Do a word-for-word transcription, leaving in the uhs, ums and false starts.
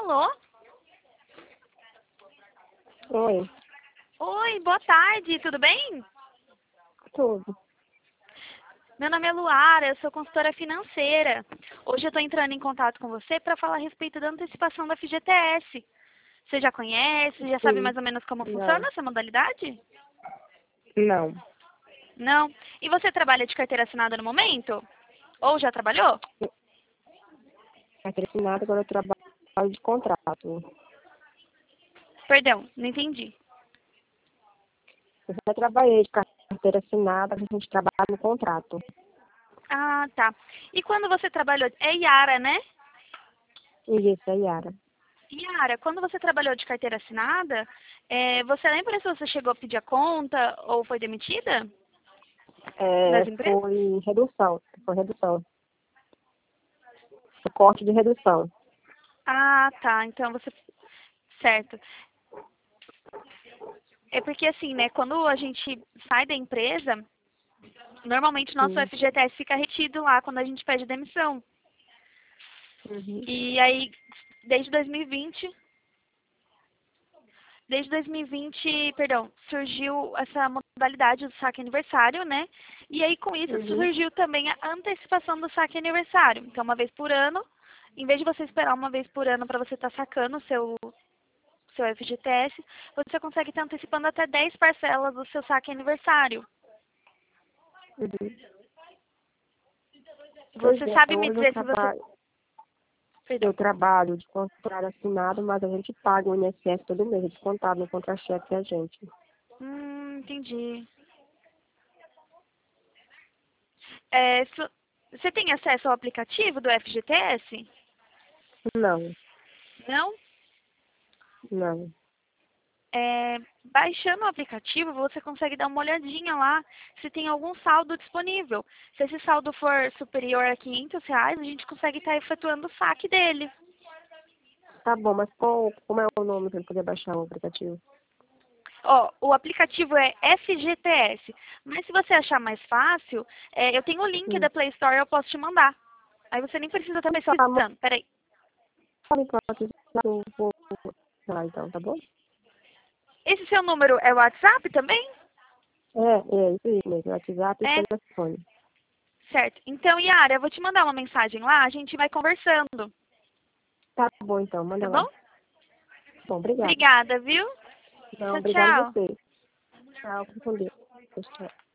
Alô? Oi, Oi, boa tarde, tudo bem? tudo. Meu nome é Luara, eu sou consultora financeira. Hoje eu estou entrando em contato com você para falar a respeito da antecipação da F G T S. Você já conhece, já sabe Sim, mais ou menos como não, funciona essa modalidade? não. Não? E você trabalha de carteira assinada no momento? Ou já trabalhou? Carteira assinada, agora eu trabalho de contrato. Perdão, não entendi. Eu já trabalhei de carteira assinada, a gente trabalha no contrato. Ah, tá. E quando você trabalhou... É Yara, né? E isso é Yara. Yara, quando você trabalhou de carteira assinada, é, você lembra se você chegou a pedir a conta ou foi demitida É, das empresas? foi redução, foi redução. Foi corte de redução. Ah, tá. Então você... Certo. É porque assim, né, quando a gente sai da empresa, normalmente nosso Sim. F G T S fica retido lá quando a gente pede demissão. Uhum. E aí, desde dois mil e vinte, desde dois mil e vinte, perdão, surgiu essa modalidade do saque aniversário, né? E aí com isso Uhum. surgiu também a antecipação do saque aniversário. Então, uma vez por ano, em vez de você esperar uma vez por ano para você estar sacando o seu seu F G T S, você consegue estar antecipando até dez parcelas do seu saque aniversário. Uhum. Pois Você é, sabe me hoje eu dizer se você... trabalho, Perdão. eu trabalho de contrato assinado, mas a gente paga o I N S S todo mês, é descontado no contra-cheque da gente. Hum, entendi. É, su- você tem acesso ao aplicativo do F G T S? Não, Não? não. É, baixando o aplicativo, você consegue dar uma olhadinha lá se tem algum saldo disponível. Se esse saldo for superior a quinhentos reais, a gente consegue estar efetuando o saque dele. Tá bom, mas qual, como é o nome para eu poder baixar o aplicativo? Ó, o aplicativo é F G T S, mas se você achar mais fácil, é, eu tenho o link Hum. da Play Store, eu posso te mandar. Aí você nem precisa estar Tá, manda pesquisando. Peraí. para o WhatsApp, eu vou lá então, tá bom? Esse seu número é o WhatsApp também? É, é isso aí mesmo, WhatsApp e É, telefone. certo. Então, Yara, eu vou te mandar uma mensagem lá, a gente vai conversando, Tá bom então, tá manda bom? lá. Bom, obrigada. Obrigada, viu? Não, Tchau, obrigada a tchau. você. Tchau, fica com Deus. Tchau.